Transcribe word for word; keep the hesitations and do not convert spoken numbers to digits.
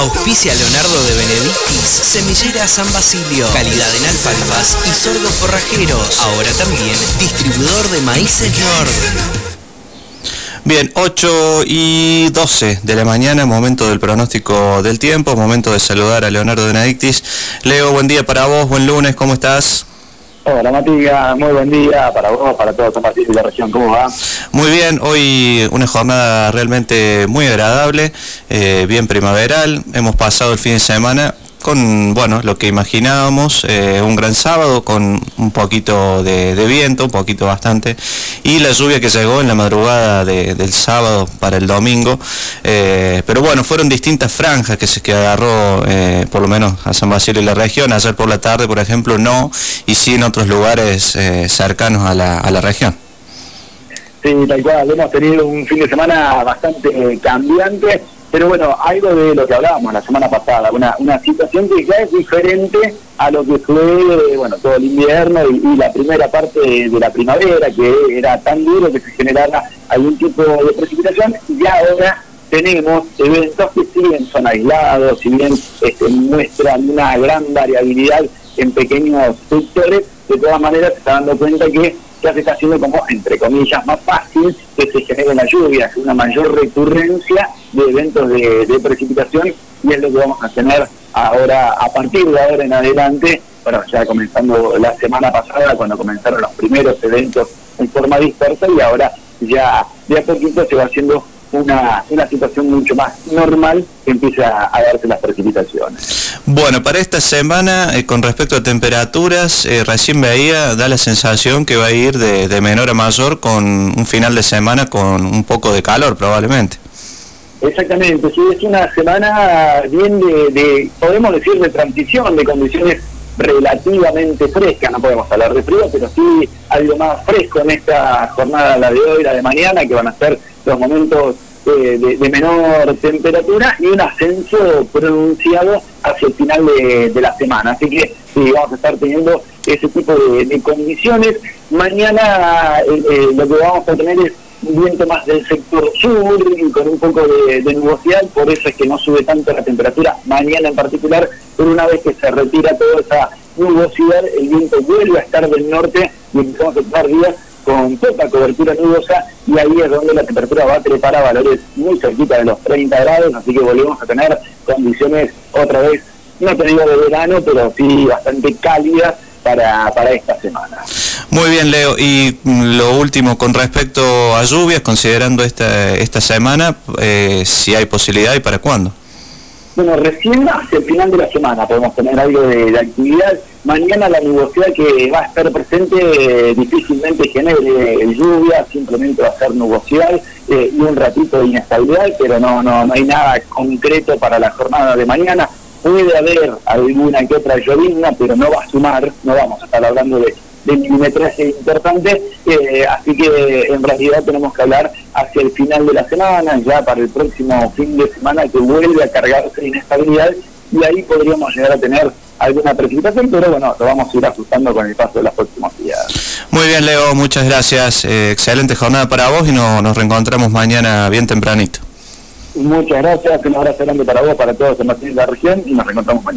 Auspicia Leonardo de Benedictis, Semillera San Basilio, calidad en alfalfas y sordos forrajeros. Ahora también distribuidor de maíces Nord. Bien, ocho y doce de la mañana, momento del pronóstico del tiempo, momento de saludar a Leonardo de Benedictis. Leo, buen día para vos, buen lunes, ¿cómo estás? Hola Matías, muy buen día para vos, para todo San Martín y la región, ¿cómo va? Muy bien, hoy una jornada realmente muy agradable, eh, bien primaveral, hemos pasado el fin de semana con, bueno, lo que imaginábamos, eh, un gran sábado con un poquito de, de viento, un poquito bastante, y la lluvia que llegó en la madrugada de, del sábado para el domingo, eh, pero bueno, fueron distintas franjas que se que agarró, eh, por lo menos a San Basilio y la región. Ayer por la tarde, por ejemplo, no, y sí en otros lugares eh, cercanos a la, a la región. Sí, tal cual, hemos tenido un fin de semana bastante cambiante, pero bueno, algo de lo que hablábamos la semana pasada, una, una situación que ya es diferente a lo que fue, bueno, todo el invierno y, y la primera parte de, de la primavera, que era tan duro que se generara algún tipo de precipitación, y ahora tenemos eventos que si bien son aislados, si bien este, muestran una gran variabilidad en pequeños sectores, de todas maneras se está dando cuenta que ya se está haciendo como, entre comillas, más fácil que se genere la lluvia, una mayor recurrencia de eventos de, de precipitación, y es lo que vamos a tener ahora, a partir de ahora en adelante, bueno, ya comenzando la semana pasada, cuando comenzaron los primeros eventos en forma dispersa, y ahora ya de a poquito se va haciendo una, una situación mucho más normal que empieza a darse las precipitaciones. Bueno, para esta semana, eh, con respecto a temperaturas, eh, recién veía, da la sensación que va a ir de, de menor a mayor, con un final de semana con un poco de calor probablemente. Exactamente, sí, es una semana bien de, de, podemos decir, de transición, de condiciones relativamente frescas, no podemos hablar de frío, pero sí algo más fresco en esta jornada, la de hoy, la de mañana, que van a ser los momentos de, de, de menor temperatura y un ascenso pronunciado hacia el final de, de la semana. Así que sí, vamos a estar teniendo ese tipo de, de condiciones. Mañana eh, eh, lo que vamos a tener es un viento más del sector sur y con un poco de, de nubosidad, por eso es que no sube tanto la temperatura mañana en particular, pero una vez que se retira toda esa nubosidad, el viento vuelve a estar del norte y empezamos a estar días con poca cobertura nubosa, y ahí es donde la temperatura va a trepar a valores muy cerquita de los treinta grados, así que volvemos a tener condiciones otra vez, no te digo de verano, pero sí bastante cálidas para, para esta semana. Muy bien, Leo, y lo último con respecto a lluvias, considerando esta, esta semana, eh, si hay posibilidad y para cuándo. Bueno, recién hacia el final de la semana podemos tener algo de, de actividad. Mañana la nubosidad que va a estar presente eh, difícilmente genere lluvia, simplemente va a ser nubosidad eh, y un ratito de inestabilidad, pero no, no, no hay nada concreto para la jornada de mañana. Puede haber alguna que otra llovizna, pero no va a sumar, no vamos a estar hablando de, de milimetraje importante, eh, así que en realidad tenemos que hablar hacia el final de la semana, ya para el próximo fin de semana, que vuelve a cargarse de inestabilidad, y ahí podríamos llegar a tener alguna precipitación, pero bueno, lo vamos a ir ajustando con el paso de los próximos días. Muy bien, Leo, muchas gracias, eh, excelente jornada para vos, y no, nos reencontramos mañana bien tempranito. Muchas gracias, un abrazo grande para vos, para todos en la región, y nos reencontramos mañana.